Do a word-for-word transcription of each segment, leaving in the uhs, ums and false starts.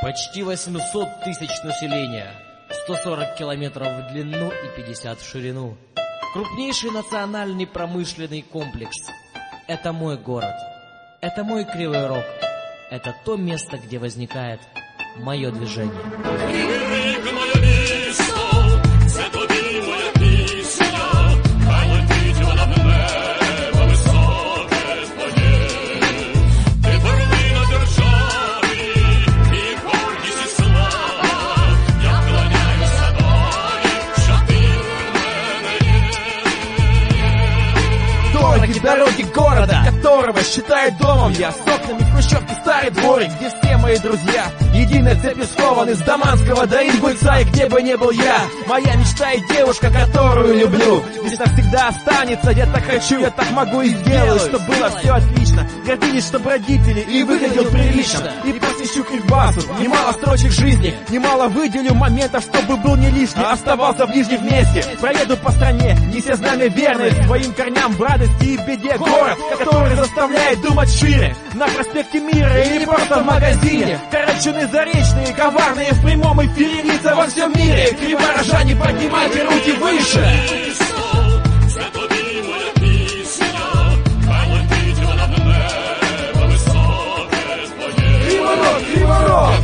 Почти восемьсот тысяч населения, сто сорок километров в длину и пятьдесят в ширину. Крупнейший национальный промышленный комплекс. Это мой город. Это мой Кривой Рог. Это то место, где возникает мое движение. Дороги города, которого считает домом я, с окнами в хрущевке старый дворик, где все мои друзья единой цепью скованы, с Даманского до Ингульца, и где бы не был я. Моя мечта и девушка, которую люблю, здесь навсегда останется. Я так хочу, я так могу и сделаю, чтобы было все отлично. Гордились, чтобы родители и выглядел прилично. И посвящу Кривбасу немало строчек жизни, немало выделю моментов, чтобы был не лишний, а оставался ближний вместе. Проеду по стране, неся знамя верность своим корням в радости и беде. Город, который заставляет думать шире, на проспекте Мира и не просто в магазине. Корочуны заречные, коварные в прямом эфире лица во всем мире. Криворожане, поднимайте руки выше. Криворог, Криворог.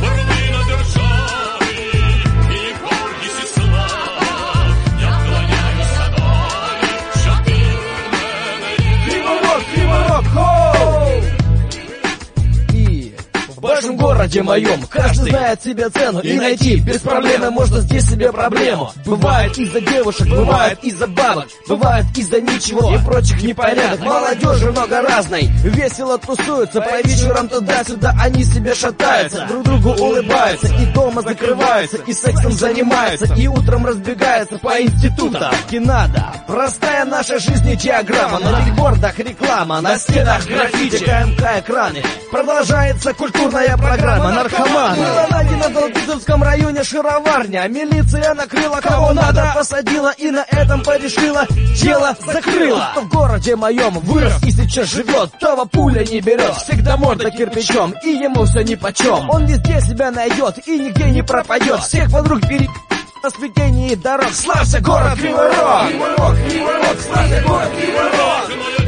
В вашем городе моем каждый знает себе цену, и найти без проблемы можно здесь себе проблему. Бывает из-за девушек, бывает из-за бабок, бывает из-за ничего и прочих непорядок. Молодежи много разной, весело тусуются, по вечерам туда-сюда они себе шатаются, друг другу улыбаются, и дома закрываются, и сексом занимаются, и утром разбегаются по институтам. И надо, простая наша жизнь и диаграмма, на билбордах реклама, на стенах граффити, КМК экраны. Продолжается культурная программа наркоманы. Было найдено в Долгизовском районе шароварня, милиция накрыла кого надо, посадила и на этом порешила, дело закрыла. Кто в городе моем вырос и сейчас живет, того пуля не берет, всегда морда кирпичом, и ему все нипочем. Он везде себя найдет и нигде не пропадет, всех подруг перед на сведении дорог. Славься, город Кривой Рог! Кривой Рог, Кривой Рог, славься, город Кривой Рог!